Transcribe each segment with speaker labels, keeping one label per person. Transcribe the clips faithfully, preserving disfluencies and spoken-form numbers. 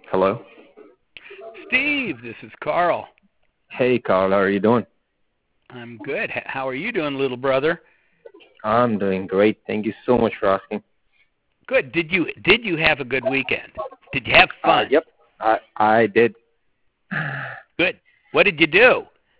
Speaker 1: Hello.
Speaker 2: Steve, this is Carl.
Speaker 1: Hey, Carl. How are you doing?
Speaker 2: I'm good. H- How are you doing, little brother?
Speaker 1: I'm doing great. Thank you so much for asking.
Speaker 2: Good. Did you did you have a good weekend? Did you have
Speaker 1: Uh,
Speaker 2: fun?
Speaker 1: yep. I I did.
Speaker 2: Good. What did you do?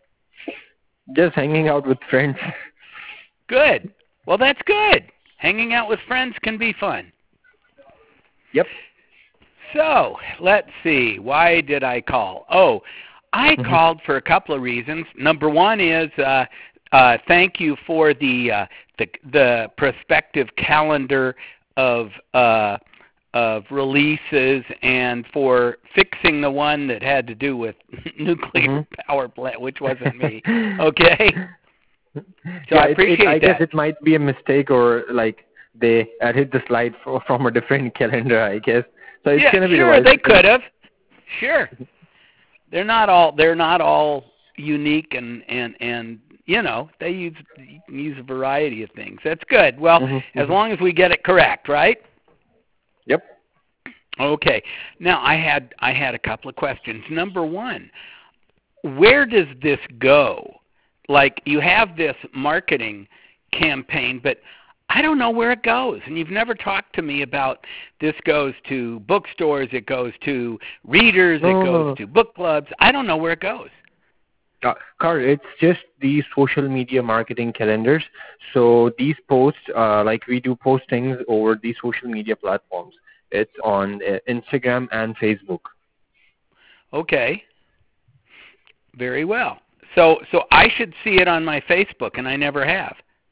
Speaker 1: Just hanging out with friends.
Speaker 2: Good. Well, that's good. Hanging out with friends can be fun.
Speaker 1: Yep.
Speaker 2: So, let's see. Why did I call? Oh, I
Speaker 1: Mhm.
Speaker 2: called for a couple of reasons. Number one is uh, uh, thank you for the uh, the the prospective calendar of uh, of releases and for fixing the one that had to do with nuclear
Speaker 1: Mhm.
Speaker 2: power plant, which wasn't me. Okay, so
Speaker 1: Yeah.
Speaker 2: I
Speaker 1: It, it. I
Speaker 2: appreciate
Speaker 1: guess
Speaker 2: that.
Speaker 1: it might be a mistake, or like they added the slide fro- from a different calendar. I guess. So it's
Speaker 2: Yeah,
Speaker 1: gonna be
Speaker 2: sure,
Speaker 1: revised.
Speaker 2: they could have. Sure. They're not all they're not all unique and and and you know they use you can use a variety of things. That's good. Well,
Speaker 1: Mhm.
Speaker 2: as
Speaker 1: Mhm.
Speaker 2: long as we get it correct, right?
Speaker 1: Yep.
Speaker 2: Okay. Now I had I had a couple of questions. Number one, where does this go? Like you have this marketing campaign, but I don't know where it goes. And you've never talked to me about this goes to bookstores, it goes to readers,
Speaker 1: No.
Speaker 2: it
Speaker 1: No. No.
Speaker 2: goes
Speaker 1: no.
Speaker 2: to book clubs. I don't know where it goes.
Speaker 1: Uh, Carl, it's just the social media marketing calendars. So these posts, uh, like we do postings over the social media platforms. It's on uh, Instagram and Facebook.
Speaker 2: Okay. Very well. So so I should see it on my Facebook, and I never have.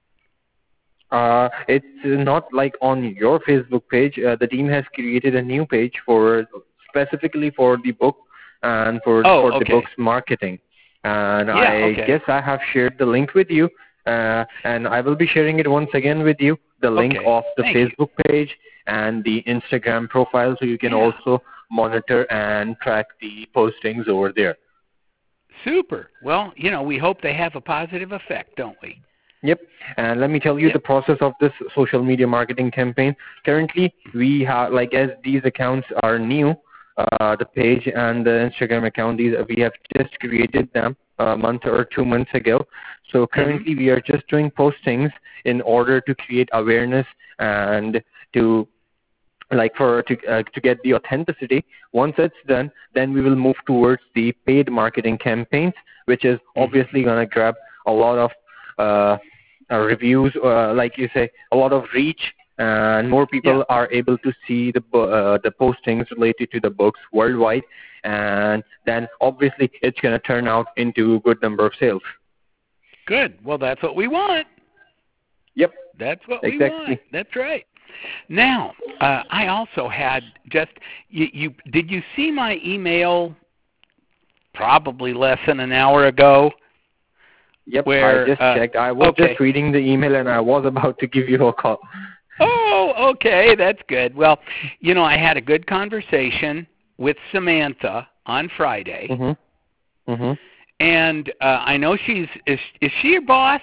Speaker 1: Uh, it's not like on your Facebook page. Uh, the team has created a new page for specifically for the book and for
Speaker 2: Oh,
Speaker 1: for the
Speaker 2: okay.
Speaker 1: book's marketing. And
Speaker 2: Yeah,
Speaker 1: I
Speaker 2: okay.
Speaker 1: guess I have shared the link with you. Uh, and I will be sharing it once again with you. The link
Speaker 2: Okay.
Speaker 1: of the
Speaker 2: Thank you.
Speaker 1: Facebook page and the Instagram profile, so you can
Speaker 2: Yeah.
Speaker 1: also monitor and track the postings over there.
Speaker 2: Super. Well, you know, we hope they have a positive effect, don't we?
Speaker 1: Yep. And let me tell you the
Speaker 2: Yep.
Speaker 1: process of this social media marketing campaign. Currently, we have, like, as these accounts are new, uh, the page and the Instagram account, these we have just created them a month or two months ago. So
Speaker 2: Mhm.
Speaker 1: currently, we are just doing postings in order to create awareness and to like for to uh, to get the authenticity. Once it's done, then we will move towards the paid marketing campaigns, which is
Speaker 2: Mhm.
Speaker 1: obviously going to grab a lot of uh, uh, reviews, uh, like you say, a lot of reach, and more
Speaker 2: Yeah.
Speaker 1: people are able to see the bo- uh, the postings related to the books worldwide, and then obviously it's going to turn out into a good number of sales.
Speaker 2: Good. Well, that's what we want.
Speaker 1: Yep,
Speaker 2: That's what we want.
Speaker 1: exactly.
Speaker 2: That's right. Now, uh, I also had just you, you did you see my email probably less than an hour ago
Speaker 1: Yep, I
Speaker 2: where
Speaker 1: just
Speaker 2: uh
Speaker 1: checked. I was just
Speaker 2: okay.
Speaker 1: reading the email and I was about to give you a call.
Speaker 2: Oh, okay, that's good. Well, you know, I had a good conversation with Samantha on Friday,
Speaker 1: Mhm. Mhm.
Speaker 2: and uh, I know she's is is she your boss?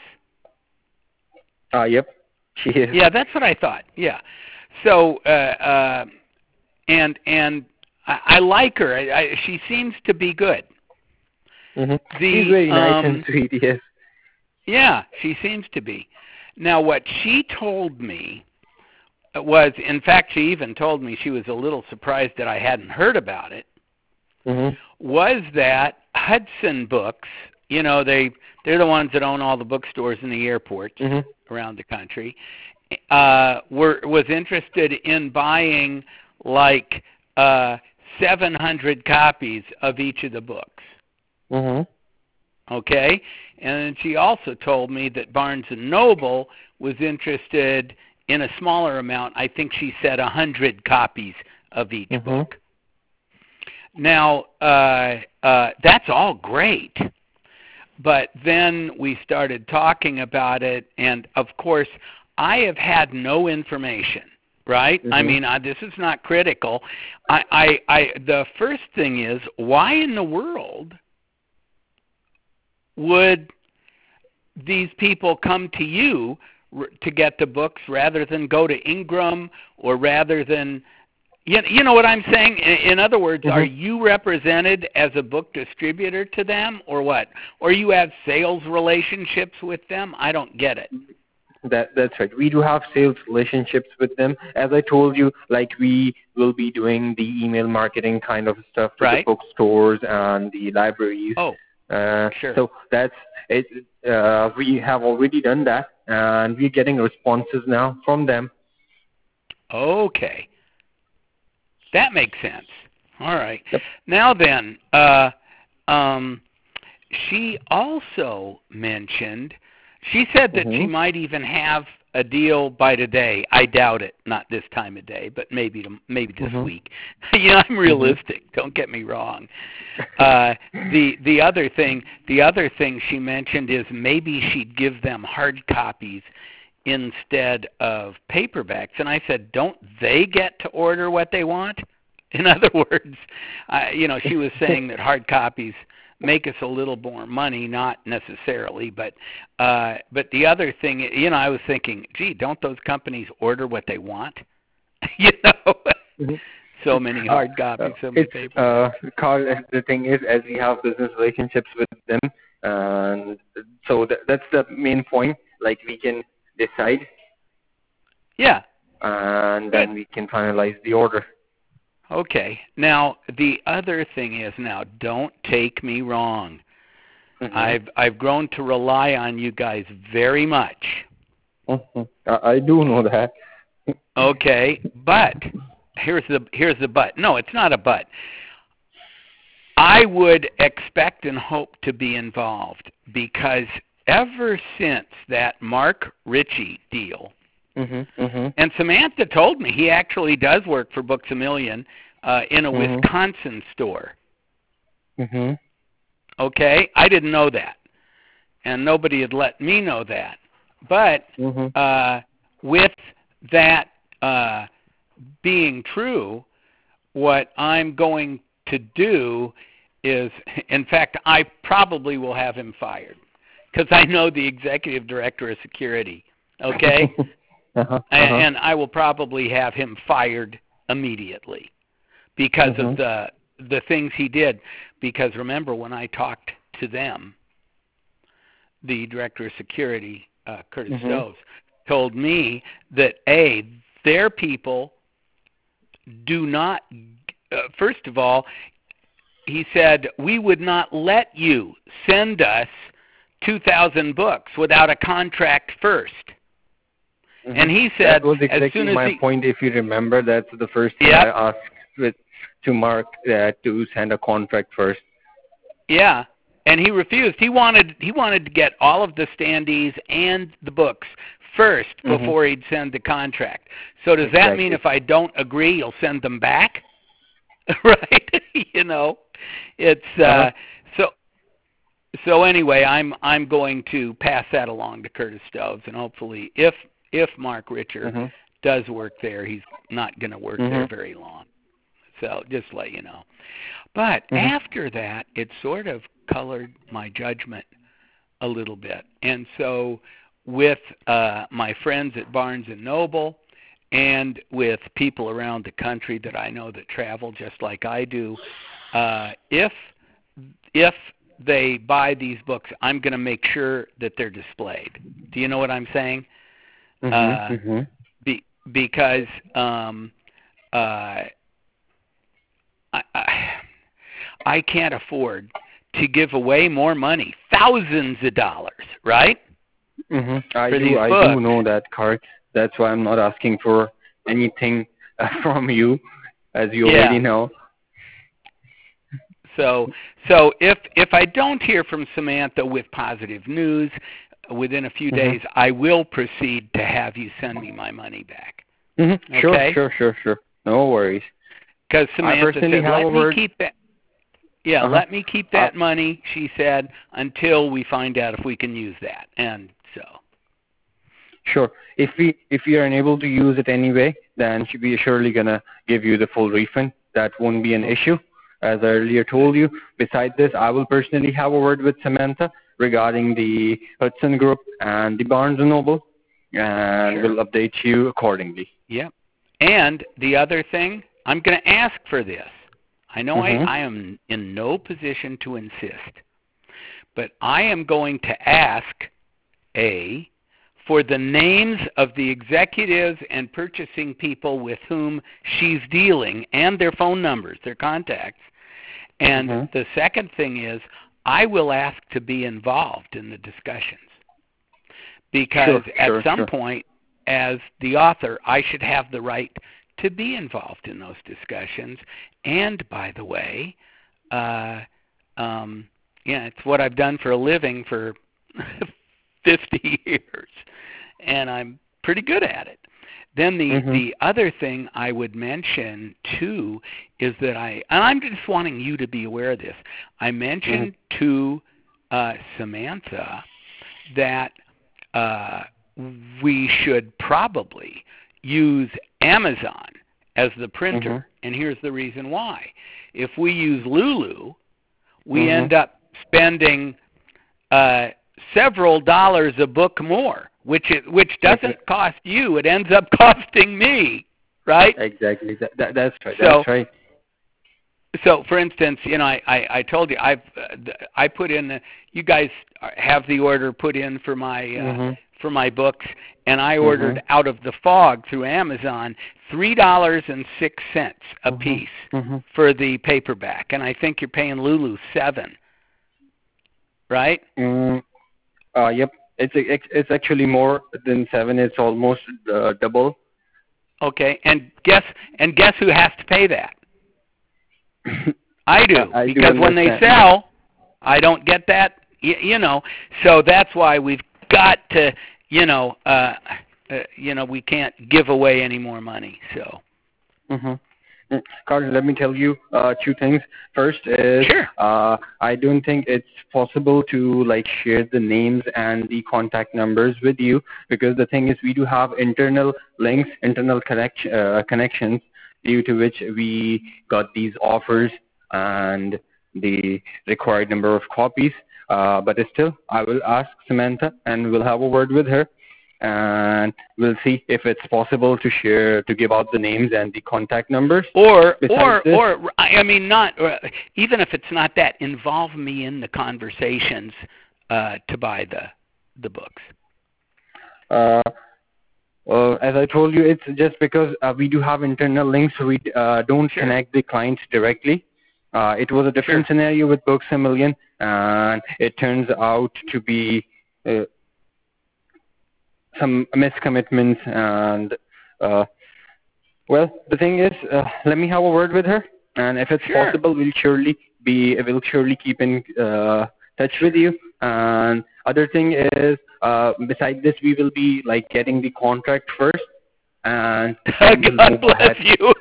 Speaker 1: Uh, yep, she is.
Speaker 2: Yeah, that's what I thought. Yeah. So, uh, uh, and and I, I like her. I, I, she seems to be good.
Speaker 1: Mhm. She's
Speaker 2: The
Speaker 1: very nice and
Speaker 2: um,
Speaker 1: sweet. Yes.
Speaker 2: yeah, she seems to be. Now, what she told me was, in fact, she even told me she was a little surprised that I hadn't heard about it.
Speaker 1: Mhm.
Speaker 2: Was that Hudson Books? You know, they they're the ones that own all the bookstores in the airports
Speaker 1: Mhm.
Speaker 2: around the country. Uh, were was interested in buying like uh, seven hundred copies of each of the books.
Speaker 1: Mhm.
Speaker 2: Okay, and then she also told me that Barnes and Noble was interested in a smaller amount. I think she said a hundred copies of each
Speaker 1: Mhm.
Speaker 2: book. Now, uh, uh, that's all great, but then we started talking about it, and of course, I have had no information. Right? I
Speaker 1: Mhm.
Speaker 2: mean, uh, this is not critical. I, I, I, the first thing is, why in the world would these people come to you r- to get the books rather than go to Ingram or rather than You, you know what I'm saying? In, in other words,
Speaker 1: Mm-hmm.
Speaker 2: are you represented as a book distributor to them, or what? Or you have sales relationships with them? I don't get it.
Speaker 1: That that's right. We do have sales relationships with them. As I told you, like we will be doing the email marketing kind of stuff to
Speaker 2: Right.
Speaker 1: the bookstores and the libraries.
Speaker 2: Oh,
Speaker 1: Uh,
Speaker 2: sure.
Speaker 1: so that's it. Uh, we have already done that, and we're getting responses now from them.
Speaker 2: Okay. That makes sense. All right.
Speaker 1: Yep.
Speaker 2: Now then, uh, um, she also mentioned, she said that
Speaker 1: Mm-hmm.
Speaker 2: she might even have a deal by today. I doubt it, not this time of day, but maybe to, maybe this
Speaker 1: Mm-hmm.
Speaker 2: week. You know, I'm realistic. Mm-hmm. Don't get me wrong. Uh, the the other thing, the other thing she mentioned is maybe she'd give them hard copies instead of paperbacks. And I said, don't they get to order what they want? In other words, uh, you know, she was saying that hard copies make us a little more money, not necessarily, but uh, but the other thing, you know, I was thinking, gee, don't those companies order what they want? You know,
Speaker 1: Mm-hmm.
Speaker 2: so many hard copies, so many
Speaker 1: It's
Speaker 2: paper.
Speaker 1: uh, Carl, the thing is, as we have business relationships with them, and so th- that's the main point. Like we can decide,
Speaker 2: Yeah.
Speaker 1: and
Speaker 2: Good.
Speaker 1: then we can finalize the order.
Speaker 2: Okay. Now the other thing is, now don't take me wrong.
Speaker 1: Mm-hmm.
Speaker 2: I've I've grown to rely on you guys very much.
Speaker 1: Mm-hmm. I, I do know that.
Speaker 2: Okay, but here's the here's the but. No, it's not a but. I would expect and hope to be involved because ever since that Mark Ritchie deal,
Speaker 1: Mm-hmm. Mm-hmm.
Speaker 2: and Samantha told me he actually does work for Books A Million uh, in a
Speaker 1: Mm-hmm.
Speaker 2: Wisconsin store.
Speaker 1: Mm-hmm.
Speaker 2: Okay, I didn't know that, and nobody had let me know that. But
Speaker 1: Mm-hmm.
Speaker 2: uh, with that uh, being true, what I'm going to do is, in fact, I probably will have him fired because I know the executive director of security, okay?
Speaker 1: uh-huh. Uh-huh.
Speaker 2: And I will probably have him fired immediately because
Speaker 1: Mm-hmm.
Speaker 2: of the the things he did. Because remember, when I talked to them, the director of security, uh, Curtis
Speaker 1: Mm-hmm.
Speaker 2: Stoves, told me that, A, their people do not, uh, first of all, he said, we would not let you send us two thousand books without a contract first.
Speaker 1: Mm-hmm.
Speaker 2: And he said,
Speaker 1: that was exactly
Speaker 2: as soon as
Speaker 1: my
Speaker 2: he,
Speaker 1: point. If you remember, that's the first thing
Speaker 2: Yep.
Speaker 1: I asked with, to Mark uh, to send a contract first.
Speaker 2: Yeah, and he refused. He wanted he wanted to get all of the standees and the books first
Speaker 1: Mm-hmm.
Speaker 2: before he'd send the contract. So does
Speaker 1: Exactly.
Speaker 2: that mean if I don't agree, you'll send them back? Right? You know, it's uh,
Speaker 1: Uh-huh.
Speaker 2: so. So anyway, I'm I'm going to pass that along to Curtis Stoves, and hopefully, if if Mark Richer
Speaker 1: Mm-hmm.
Speaker 2: does work there, he's not going to work
Speaker 1: Mm-hmm.
Speaker 2: there very long. So just to let you know. But
Speaker 1: Mm-hmm.
Speaker 2: after that, it sort of colored my judgment a little bit. And so with uh, my friends at Barnes and Noble and with people around the country that I know that travel just like I do, uh, if if they buy these books, I'm going to make sure that they're displayed. Do you know what I'm saying?
Speaker 1: Mm-hmm.
Speaker 2: Uh,
Speaker 1: Mm-hmm.
Speaker 2: be, because um, uh, I, I, I can't afford to give away more money, thousands of dollars, right?
Speaker 1: Mm-hmm. I
Speaker 2: For
Speaker 1: do.
Speaker 2: these
Speaker 1: I
Speaker 2: books.
Speaker 1: do know that, Carl. That's why I'm not asking for anything uh, from you, as you
Speaker 2: Yeah.
Speaker 1: already know.
Speaker 2: So, so if if I don't hear from Samantha with positive news within a few
Speaker 1: Mm-hmm.
Speaker 2: days, I will proceed to have you send me my money back.
Speaker 1: Mm-hmm.
Speaker 2: Okay?
Speaker 1: Sure, sure, sure, sure. No worries.
Speaker 2: Because
Speaker 1: I
Speaker 2: Samantha
Speaker 1: personally
Speaker 2: said,
Speaker 1: have
Speaker 2: "Let
Speaker 1: a
Speaker 2: me
Speaker 1: word.
Speaker 2: keep that." Yeah,
Speaker 1: Uh-huh.
Speaker 2: let me keep that money, she said, until we find out if we can use that. And so.
Speaker 1: Sure. If we if we are unable to use it anyway, then we are surely gonna give you the full refund. That won't be an
Speaker 2: Okay.
Speaker 1: issue. As I earlier told you. Besides this, I will personally have a word with Samantha regarding the Hudson Group and the Barnes and Noble, and
Speaker 2: Sure.
Speaker 1: we'll update you accordingly.
Speaker 2: Yep. And the other thing, I'm going to ask for this. I know
Speaker 1: Mm-hmm.
Speaker 2: I, I am in no position to insist, but I am going to ask, A, for the names of the executives and purchasing people with whom she's dealing and their phone numbers, their contacts. And
Speaker 1: Mm-hmm.
Speaker 2: the second thing is, I will ask to be involved in the discussions. Because
Speaker 1: Sure,
Speaker 2: at
Speaker 1: sure,
Speaker 2: some
Speaker 1: sure.
Speaker 2: point, as the author, I should have the right to be involved in those discussions. And, by the way, uh, um, yeah, it's what I've done for a living for fifty years, and I'm pretty good at it. Then the,
Speaker 1: Mm-hmm.
Speaker 2: the other thing I would mention, too, is that I, and I'm just wanting you to be aware of this, I mentioned
Speaker 1: Mm-hmm.
Speaker 2: to uh, Samantha that uh, we should probably use Amazon as the printer,
Speaker 1: Mm-hmm.
Speaker 2: and here's the reason why. If we use Lulu, we
Speaker 1: Mm-hmm.
Speaker 2: end up spending uh, several dollars a book more, which it, which doesn't
Speaker 1: Exa-
Speaker 2: cost you. It ends up costing me, right?
Speaker 1: Exactly. That, that that's right.
Speaker 2: So,
Speaker 1: That's right.
Speaker 2: so for instance, you know, I, I, I told you I've uh, I put in the, you guys have the order put in for my uh,
Speaker 1: Mm-hmm.
Speaker 2: for my books, and I
Speaker 1: Mm-hmm.
Speaker 2: ordered Out of the Fog through Amazon three dollars and six cents a
Speaker 1: Mm-hmm.
Speaker 2: piece
Speaker 1: Mm-hmm.
Speaker 2: for the paperback, and I think you're paying Lulu seven, right?
Speaker 1: Mm, uh, yep. It's it's it's actually more than seven. It's almost uh, double.
Speaker 2: Okay, and guess and guess who has to pay that? I do,
Speaker 1: I do
Speaker 2: because when they
Speaker 1: understand.
Speaker 2: sell, I don't get that. You, you know, so that's why we've got to, you know, uh, uh, you know, we can't give away any more money. So
Speaker 1: Mm-hmm. Mm, Carl, let me tell you uh, two things. First is
Speaker 2: sure,
Speaker 1: uh, I don't think it's possible to like share the names and the contact numbers with you, because the thing is we do have internal links, internal connect, uh, connections, due to which we got these offers and the required number of copies. Uh, but still, I will ask Samantha and we'll have a word with her, and we'll see if it's possible to share, to give out the names and the contact numbers.
Speaker 2: or
Speaker 1: Besides
Speaker 2: or
Speaker 1: this,
Speaker 2: or I mean, not or even if it's not that, involve me in the conversations uh, to buy the the books.
Speaker 1: uh, uh, as I told you, it's just because uh, we do have internal links, so we uh, don't
Speaker 2: Sure,
Speaker 1: connect the clients directly. Uh, it was a different
Speaker 2: sure.
Speaker 1: scenario with Books a Million, and it turns out to be uh, some miscommitments. And uh, well, the thing is, uh, let me have a word with her, and if it's
Speaker 2: Sure.
Speaker 1: possible, we'll surely be, we'll surely keep in uh, touch with you. And other thing is, uh, besides this, we will be like getting the contract first, and then we'll
Speaker 2: God
Speaker 1: move
Speaker 2: bless
Speaker 1: ahead.
Speaker 2: you.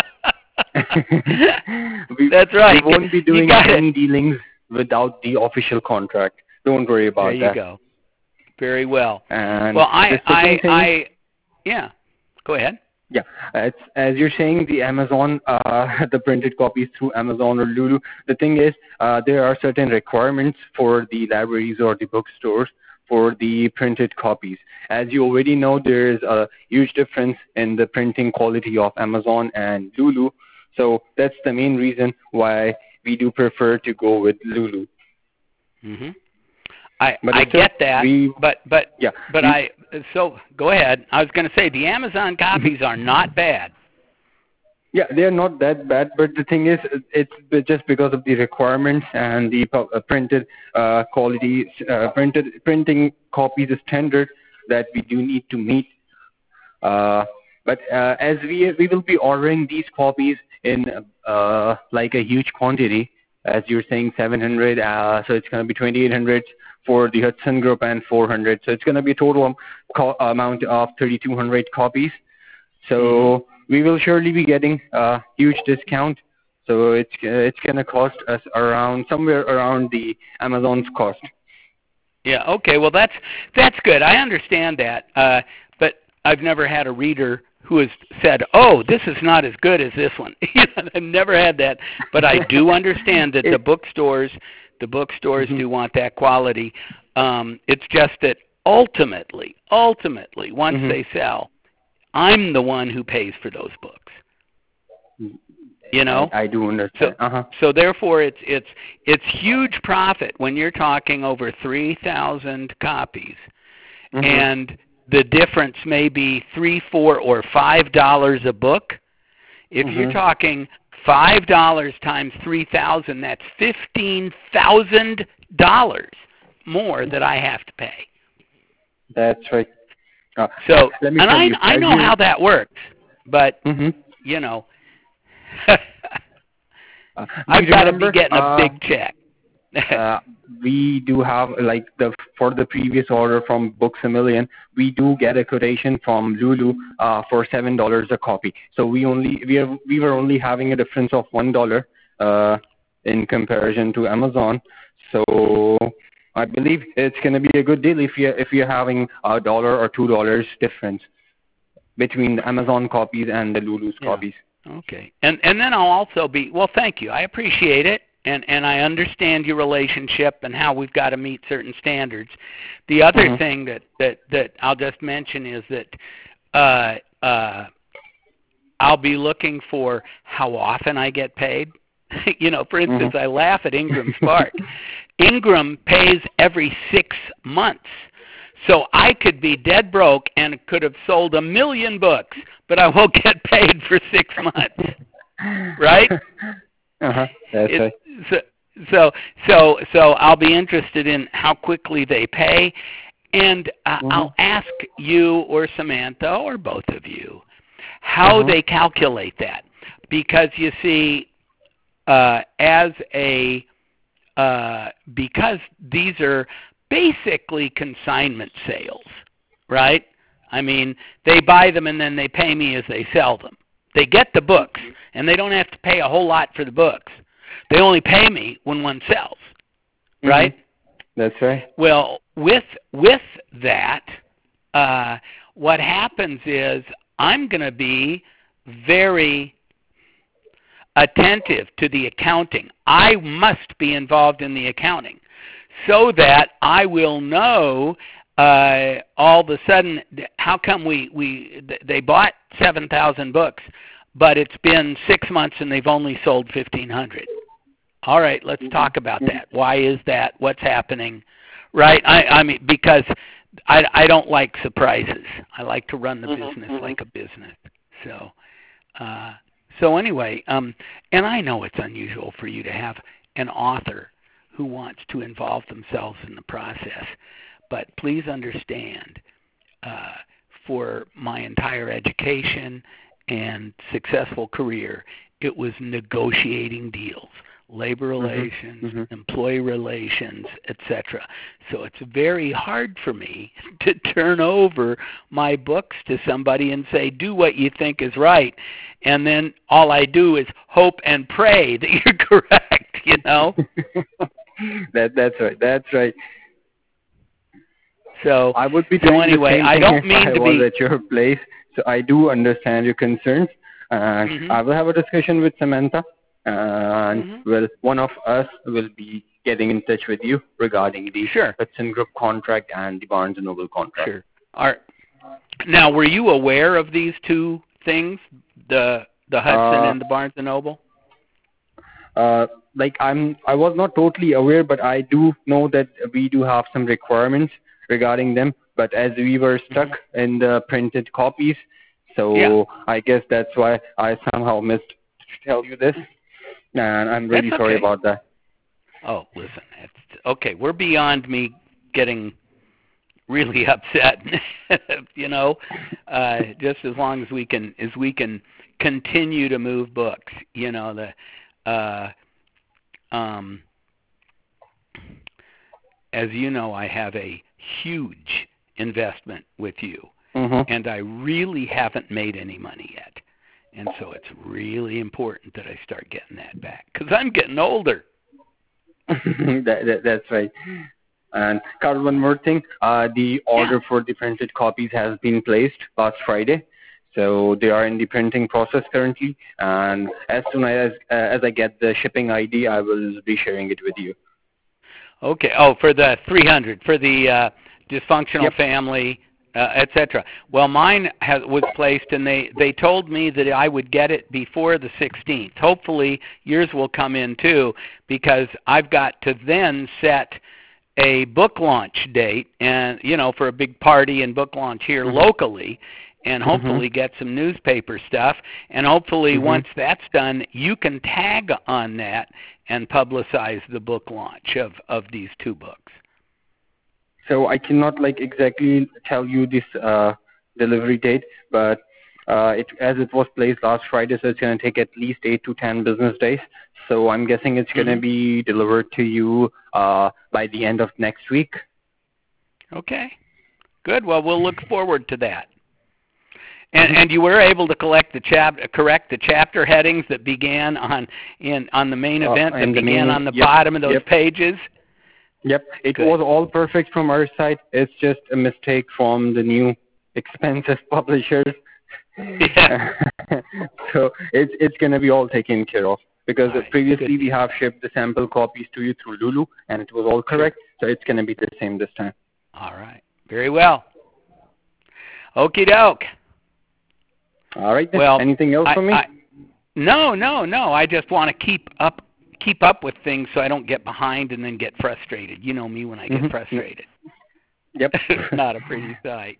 Speaker 1: we,
Speaker 2: That's right.
Speaker 1: we won't be
Speaker 2: You
Speaker 1: doing
Speaker 2: got
Speaker 1: any
Speaker 2: it.
Speaker 1: dealings without the official contract. Don't worry
Speaker 2: There
Speaker 1: about
Speaker 2: you
Speaker 1: that.
Speaker 2: go. Very well.
Speaker 1: And
Speaker 2: Well,
Speaker 1: the
Speaker 2: I,
Speaker 1: second
Speaker 2: I,
Speaker 1: thing,
Speaker 2: I, yeah. Go ahead.
Speaker 1: yeah, it's as you're saying, the Amazon, uh, the printed copies through Amazon or Lulu. The thing is, uh, there are certain requirements for the libraries or the bookstores for the printed copies. As you already know, there is a huge difference in the printing quality of Amazon and Lulu. So that's the main reason why we do prefer to go with Lulu.
Speaker 2: hmm I
Speaker 1: But
Speaker 2: I
Speaker 1: still,
Speaker 2: get that,
Speaker 1: we,
Speaker 2: but but
Speaker 1: yeah,
Speaker 2: but
Speaker 1: we,
Speaker 2: I so go ahead. I was going to say the Amazon copies are not bad.
Speaker 1: yeah, they are not that bad, but the thing is, it's just because of the requirements and the pu- uh, printed uh, quality, uh, printed printing copies standard that we do need to meet. Uh, but uh, as we we will be ordering these copies in uh, like a huge quantity, as you're saying, seven hundred, uh, so it's going to be twenty-eight hundred for the Hudson Group and four hundred, so it's going to be a total um, co- amount of thirty-two hundred copies. So
Speaker 2: Mm-hmm.
Speaker 1: we will surely be getting a huge discount. So it's uh, it's going to cost us around somewhere around the Amazon's cost.
Speaker 2: Yeah. Okay. Well, that's that's good. I understand that, uh, but I've never had a reader who has said, "Oh, this is not as good as this one." I've never had that, but I do understand that
Speaker 1: it,
Speaker 2: the bookstores, the bookstores
Speaker 1: mm-hmm.
Speaker 2: do want that quality. Um, it's just that ultimately, ultimately, once
Speaker 1: Mm-hmm.
Speaker 2: they sell, I'm the one who pays for those books. You know,
Speaker 1: I, I do understand.
Speaker 2: so
Speaker 1: Uh-huh.
Speaker 2: so therefore it's it's it's huge profit when you're talking over three thousand copies,
Speaker 1: Mm-hmm.
Speaker 2: and the difference may be three, four, or five dollars a book. If
Speaker 1: Mm-hmm.
Speaker 2: you're talking five dollars times three thousand, that's fifteen thousand dollars more that I have to pay.
Speaker 1: That's right. Uh,
Speaker 2: So,
Speaker 1: let me
Speaker 2: and
Speaker 1: tell
Speaker 2: I
Speaker 1: you,
Speaker 2: I know
Speaker 1: you,
Speaker 2: how that works, but
Speaker 1: mm-hmm.
Speaker 2: you know.
Speaker 1: uh,
Speaker 2: I've got to be getting a
Speaker 1: uh,
Speaker 2: big check.
Speaker 1: uh, we do have, like, the for the previous order from Books a Million, we do get a quotation from Lulu uh, for seven dollars a copy. So we only we are, we were only having a difference of one dollar uh, in comparison to Amazon. So I believe it's going to be a good deal if you if you're having a dollar or two dollars difference between the Amazon copies and the Lulu's
Speaker 2: Yeah.
Speaker 1: copies.
Speaker 2: Okay. And and then I'll also be, well, thank you. I appreciate it. And and I understand your relationship and how we've got to meet certain standards. The other
Speaker 1: Mm-hmm.
Speaker 2: thing that, that, that I'll just mention is that uh, uh, I'll be looking for how often I get paid. You know, for instance,
Speaker 1: Mm-hmm.
Speaker 2: I laugh at Ingram Spark. Ingram pays every six months. So I could be dead broke and could have sold a million books, but I won't get paid for six months. Right?
Speaker 1: Uh-huh. That's
Speaker 2: It,
Speaker 1: right.
Speaker 2: so, so, so, so I'll be interested in how quickly they pay, and uh,
Speaker 1: Mm-hmm.
Speaker 2: I'll ask you or Samantha or both of you how
Speaker 1: Mm-hmm.
Speaker 2: they calculate that, because you see, uh, as a uh, because these are basically consignment sales, right? I mean, they buy them and then they pay me as they sell them. They get the books, and they don't have to pay a whole lot for the books. They only pay me when one sells, right?
Speaker 1: Mm-hmm. That's right.
Speaker 2: Well, with with that, uh, what happens is I'm going to be very attentive to the accounting. I must be involved in the accounting so that I will know uh, all of a sudden how come we, we they bought seven thousand books, but it's been six months and they've only sold fifteen hundred. All right, let's talk about that. Why is that? What's happening? Right? I, I mean, because I, I don't like surprises. I like to run the
Speaker 1: Mm-hmm.
Speaker 2: business
Speaker 1: Mm-hmm.
Speaker 2: like a business. So, uh, so anyway, um, and I know it's unusual for you to have an author who wants to involve themselves in the process, but please understand, uh, for my entire education and successful career, it was negotiating deals, labor relations,
Speaker 1: Mm-hmm.
Speaker 2: employee relations, et cetera. So it's very hard for me to turn over my books to somebody and say, do what you think is right. And then all I do is hope and pray that you're correct, you know?
Speaker 1: that that's right. That's right.
Speaker 2: So
Speaker 1: I would be
Speaker 2: so
Speaker 1: doing
Speaker 2: anyway,
Speaker 1: the same
Speaker 2: I
Speaker 1: thing
Speaker 2: don't
Speaker 1: if
Speaker 2: mean
Speaker 1: I
Speaker 2: to
Speaker 1: was
Speaker 2: be
Speaker 1: at your place. So I do understand your concerns, and
Speaker 2: Mhm.
Speaker 1: I will have a discussion with Samantha, and
Speaker 2: Mhm.
Speaker 1: well, one of us will be getting in touch with you regarding the
Speaker 2: Sure.
Speaker 1: Hudson Group contract and the Barnes and Noble contract.
Speaker 2: Sure. Are, now, were you aware of these two things, the the Hudson
Speaker 1: Uh,
Speaker 2: and the Barnes and Noble?
Speaker 1: uh, like I'm, I was not totally aware, but I do know that we do have some requirements regarding them. But as we were stuck
Speaker 2: Mm-hmm.
Speaker 1: in the printed copies, so
Speaker 2: Yeah.
Speaker 1: I guess that's why I somehow missed to tell you this, and I'm really
Speaker 2: That's
Speaker 1: sorry
Speaker 2: okay.
Speaker 1: about that.
Speaker 2: Oh, listen. It's, okay, we're beyond me getting really upset. you know, uh, just as long as we can, as we can continue to move books. You know, the, uh, um, as you know, I have a huge investment with you,
Speaker 1: Mm-hmm.
Speaker 2: and I really haven't made any money yet. And so it's really important that I start getting that back because I'm getting older.
Speaker 1: that, that, that's right. And Carl, one more thing. Uh, the order
Speaker 2: Yeah.
Speaker 1: for the printed copies has been placed last Friday. So they are in the printing process currently. And as soon as uh, as I get the shipping I D, I will be sharing it with you.
Speaker 2: Okay. Oh, for the three hundred, for the uh, dysfunctional
Speaker 1: Yep.
Speaker 2: family uh, et cetera. Well, mine has, was placed, and they, they told me that I would get it before the sixteenth. Hopefully, yours will come in too, because I've got to then set a book launch date, and you know, for a big party and book launch here mm-hmm. locally, and hopefully mm-hmm. get some newspaper stuff. And hopefully, mm-hmm. once that's done, you can tag on that and publicize the book launch of, of these two books.
Speaker 1: So I cannot like exactly tell you this uh, delivery date, but uh, it, as it was placed last Friday, so it's going to take at least eight to ten business days. So I'm guessing it's mm-hmm. going to be delivered to you uh, by the end of next week.
Speaker 2: Okay, good. Well, we'll look forward to that. And, and you were able to collect the chap, correct the chapter headings that began on in on the main event uh, that began main, on the yep, bottom of those
Speaker 1: yep.
Speaker 2: pages.
Speaker 1: Yep, it
Speaker 2: Good.
Speaker 1: was all perfect from our side. It's just a mistake from the new expensive publishers.
Speaker 2: Yeah.
Speaker 1: So it's it's going to be all taken care of, because
Speaker 2: right.
Speaker 1: previously
Speaker 2: Good.
Speaker 1: we have shipped the sample copies to you through Lulu, and it was all correct. Sure. So it's going to be the same this time.
Speaker 2: All right. Very well. Okie doke.
Speaker 1: All right. Then.
Speaker 2: Well,
Speaker 1: anything else
Speaker 2: I,
Speaker 1: for me?
Speaker 2: I, no, no, no. I just want to keep up keep up with things so I don't get behind and then get frustrated. You know me when I get mm-hmm. frustrated.
Speaker 1: Yep.
Speaker 2: It's not a pretty sight.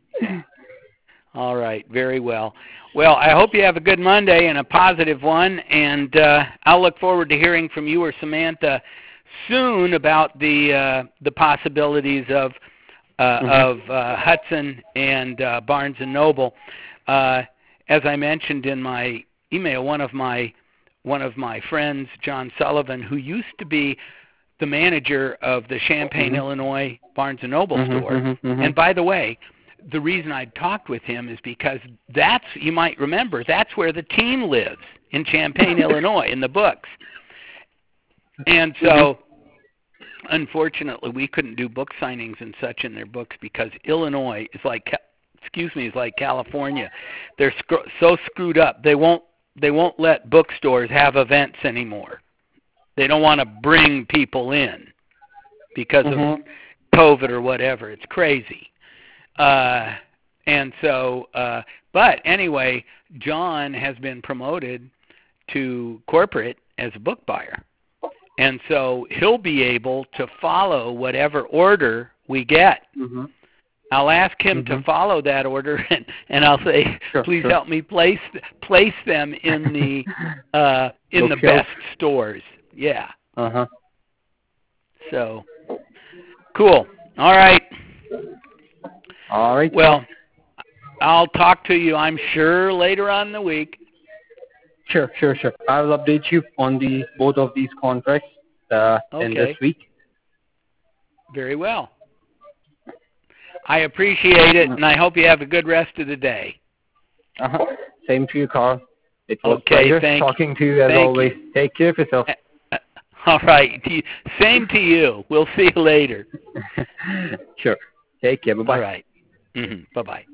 Speaker 2: All right. Very well. Well, I hope you have a good Monday and a positive one, and uh, I'll look forward to hearing from you or Samantha soon about the uh, the possibilities of uh, mm-hmm. of uh, Hudson and uh, Barnes and Noble. Uh, As I mentioned in my email, one of my one of my friends, John Sullivan, who used to be the manager of the Champaign, mm-hmm. Illinois Barnes and Noble
Speaker 1: mm-hmm,
Speaker 2: store.
Speaker 1: Mm-hmm, mm-hmm.
Speaker 2: And by the way, the reason I talked with him is because that's, you might remember, that's where the team lives, in Champaign, Illinois, in the books. And so, mm-hmm. unfortunately, we couldn't do book signings and such in their books because Illinois is like excuse me, is like California. They're sc- so screwed up. They won't they won't let bookstores have events anymore. They don't want to bring people in because mm-hmm. of COVID or whatever. It's crazy. Uh, and so, uh, but anyway, John has been promoted to corporate as a book buyer. And so he'll be able to follow whatever order we get. Mm-hmm. I'll ask him mm-hmm. to follow that order, and, and I'll say,
Speaker 1: sure,
Speaker 2: please
Speaker 1: sure.
Speaker 2: help me place place them in the uh, in the best stores. Yeah.
Speaker 1: Uh huh.
Speaker 2: So, cool. All right.
Speaker 1: All right.
Speaker 2: Well, I'll talk to you, I'm sure, later on in the week.
Speaker 1: Sure, sure, sure. I will update you on the both of these contracts uh,
Speaker 2: okay.
Speaker 1: in this week.
Speaker 2: Very well. I appreciate it, and I hope you have a good rest of the day.
Speaker 1: Uh-huh. Same to you, Carl. It was
Speaker 2: okay,
Speaker 1: a pleasure
Speaker 2: thank
Speaker 1: talking to you as
Speaker 2: thank
Speaker 1: always.
Speaker 2: You.
Speaker 1: Take care of yourself.
Speaker 2: Uh, all right. Same to you. We'll see you later.
Speaker 1: Sure. Take care. Bye-bye.
Speaker 2: All right. Mm-hmm. Bye-bye.